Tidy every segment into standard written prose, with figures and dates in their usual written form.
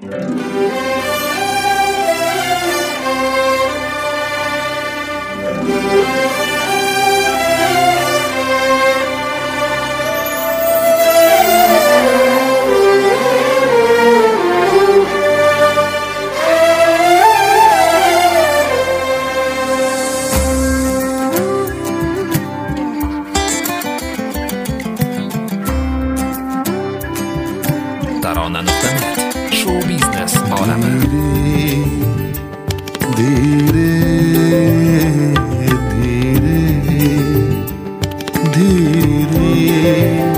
Tarana.net Show Business olami. धीरे धीरे धीरे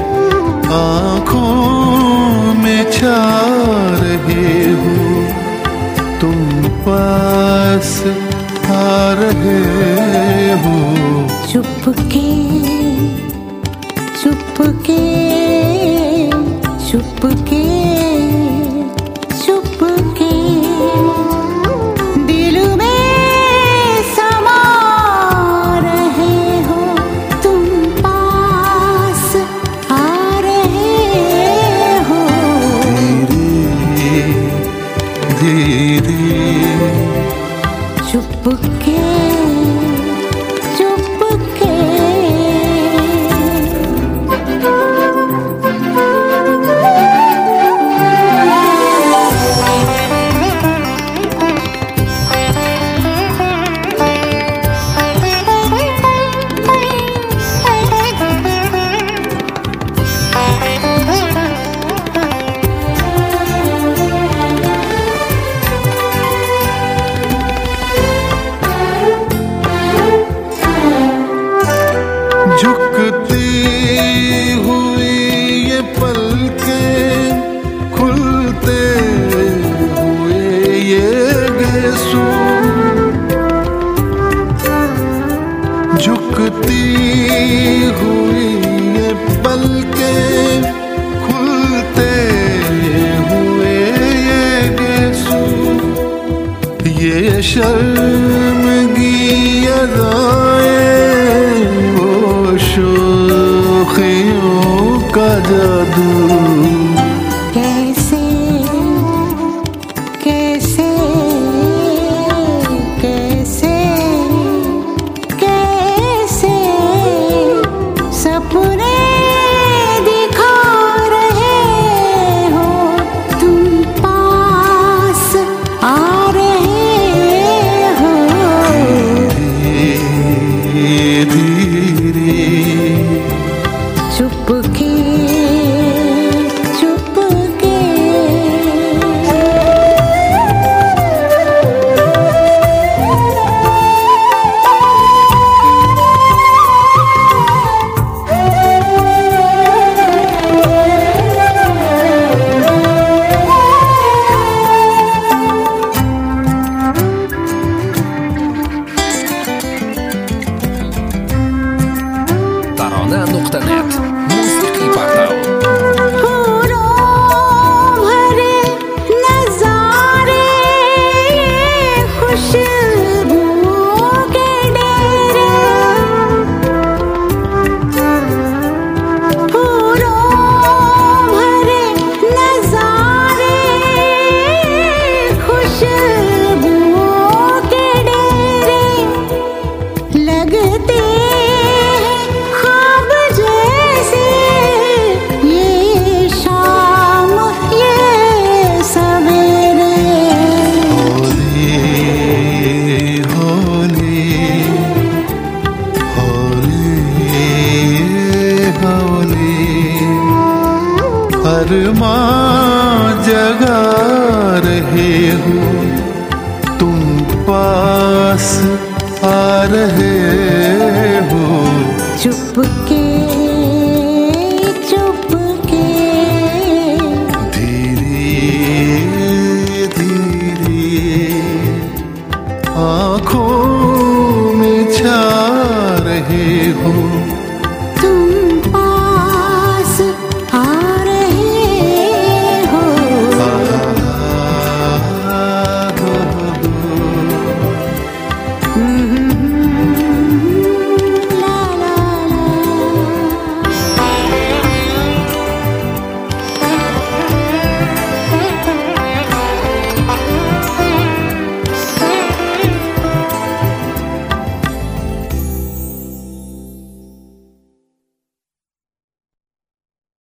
आँखों में छा रहे हो तुम, पास आ रहे हो। चुपके चुपके चुपके चुपके दिल में समा रहे हो तुम, पास आ रहे हो। धीरे धीरे चुपके झुकती हुई ये पलकें, खुलते हुए ये गेसू, झुकती हुई ये पलकें, खुलते हुए ये गेसू, ये शर्मगी अदाएं, शोखियों का जादू। कैसे कैसे कैसे कैसे सपने दिखा रहे हो तुम, पास आ रहे हो। धीरे Chupke Chupke Tarana.net Musiqi portal. अरमां जगा रहे हो तुम, पास आ रहे हो। चुपके चुपके धीरे धीरे आँखों